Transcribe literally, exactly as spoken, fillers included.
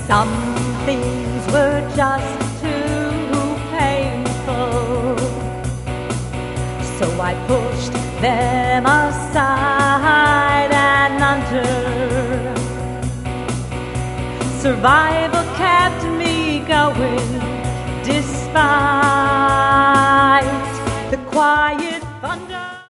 Some things were just too painful, so I pushed them aside and under. Survival kept me going despite the quiet thunder.